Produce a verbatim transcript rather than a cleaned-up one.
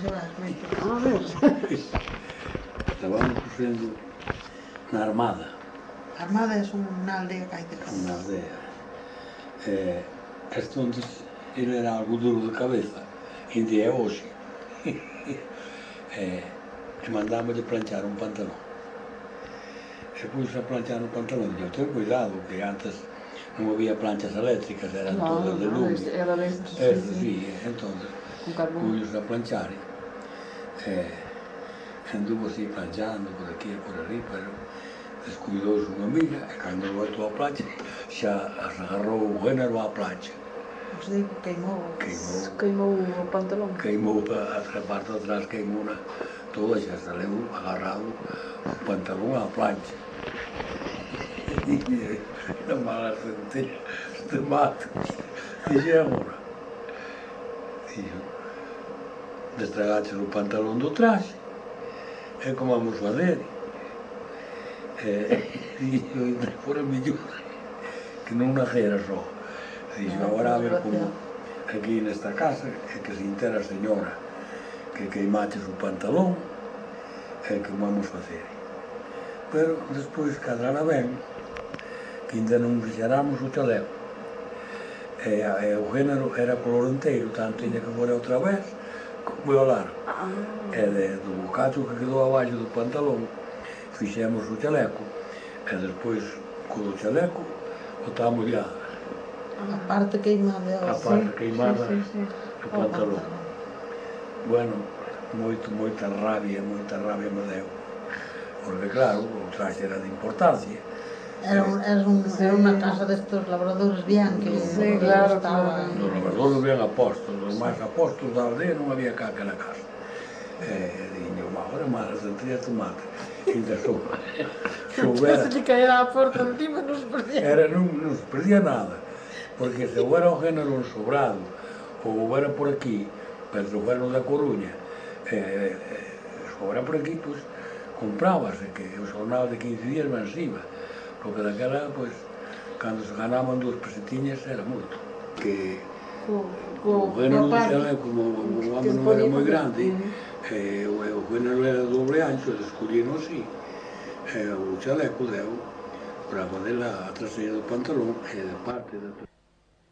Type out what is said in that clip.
se vai a Ah, ves? Estábamos cosendo na Armada. A Armada é unha aldea que hai de campo. Unha aldea. Eh, entonces, ele era algo duro de cabeza, ainda é hoxe. eh, e mandámoslle planchar un pantalón. E puse a planchar un pantalón, e eu ten cuidado, que antes non había planchas eléctricas, eran No, todas de no, lume. este- era destas, sí, Estes, sí. sí, entonces, Con carbón. puse a planchar, eh, anduvo así planchando por aquí e por ali, pero descuidouse unha amiga, e cando voltou a plancha, xa as agarrou o género á plancha. Os digo, queimou. Queimou, Queimou o pantalón. queimou a, a parte de atrás, queimou na, toda, xa se leu agarrado o pantalón á plancha. E na mala sentencia de mato, dixe agora. Dixo, destragaches o pantalón do traxe, e como vamos fazer? E dixo, fora mellor que non nacera só. Dixo, agora a ver como aquí nesta casa, é que se entera a señora que queimaches o pantalón, é que vamos facer. Pero despois cadrara ben, que ainda non fixeramos o chaleco. E, e o género era color inteiro, tanto tiña que fora outra vez, como o largo. Ah. E de, do bocacho que quedou abaixo do pantalón, fixemos o chaleco, e despois, co do chaleco, botamos ya A parte queimada. a Sí. parte queimada Sí, sí, sí. do pantalón. Bueno, moito, moita rabia, moita rabia me deu. Porque claro, o traxe era de importancia. Era, un, era, un, era unha casa destes labradores bien que Sí, que claro, estaba... claro. Nos labradores ben apostos, os máis apostos da aldea non había caca na casa. E diño, agora máis sentía tomate. Ainda sou. Se lle caera a porta encima non se perdía. Era, non, non se perdía nada. Porque se houbera un género en Sobrado, ou houbera por aquí, pero se houbera da Coruña, eh, se houbera por aquí, pois, comprábase, que o xornal de quince días venciba. Porque daquela, pois, cando se ganaban dúas pesetiñas era moito. Que Co, o co, género co do parte. chaleco, como o Que home se non era podía moi facer. grande, Mm. eh, o, o género era doble ancho, descubrino así. Eh, o chaleco deu para fazer a traseira do pantalón e de parte da